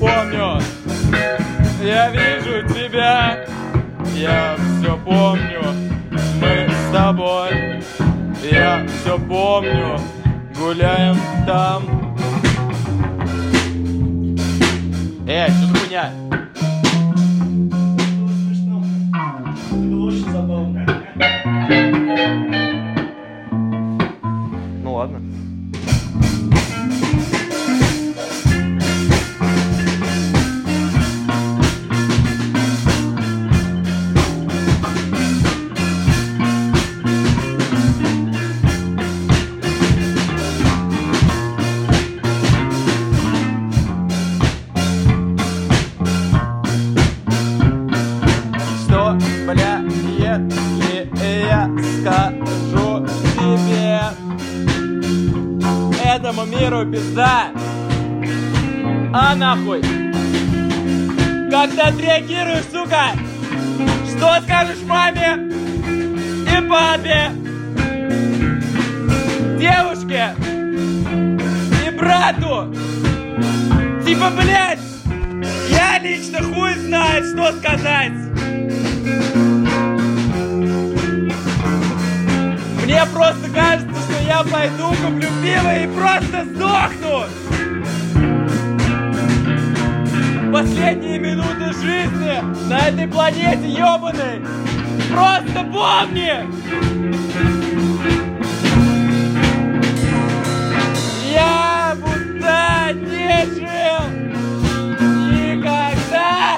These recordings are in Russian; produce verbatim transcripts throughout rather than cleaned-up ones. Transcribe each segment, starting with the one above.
помню. Я вижу тебя, я все помню. Мы с тобой, я все помню. Гуляем там. Эй, что за хуйня? Это очень забавно. Ну ладно. Что, бля, если я скажу тебе, этому миру пизда, а нахуй? Как ты отреагируешь, сука? Что скажешь маме и папе, девушке и брату? Типа, блядь, я лично хуй знает, что сказать. Мне просто кажется, что я пойду, куплю пиво и просто сдохну. Последние минуты жизни на этой планете ёбаной. Просто помни! Я будто не жил никогда.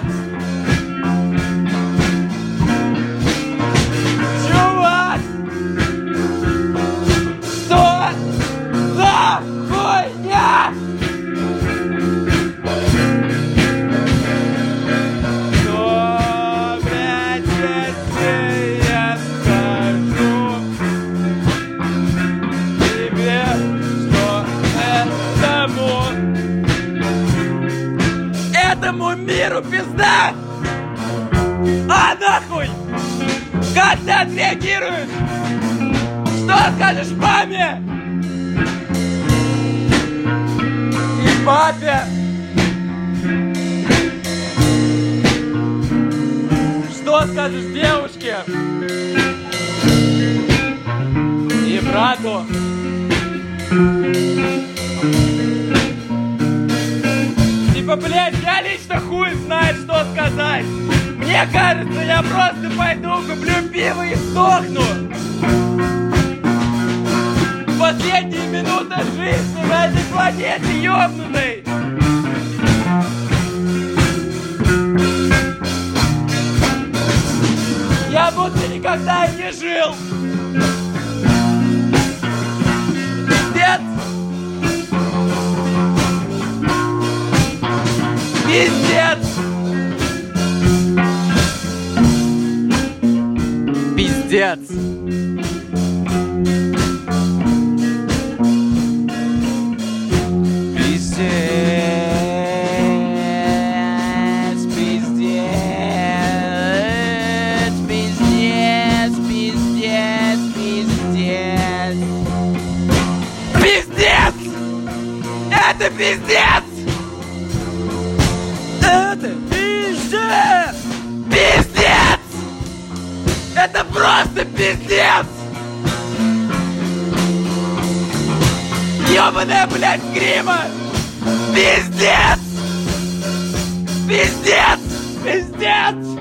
Чувак! Что за хуйня? Что, блядь, если я скажу тебе, что этому этому миру пизда? А нахуй! Как ты отреагируешь? Что скажешь маме и папе? Что скажешь девушке и брату? Типа, блядь, я лично хуй знает, что сказать. Мне кажется, я просто пойду, куплю пиво и сдохну. Последние минуты жизни на этой планете ёбнутой. Я будто никогда и не жил. Пиздец! Пиздец! Пиздец! Это пиздец! Это пиздец! Пиздец! Это просто пиздец! Ёбаная, блядь, грима! Пиздец! Пиздец! Пиздец!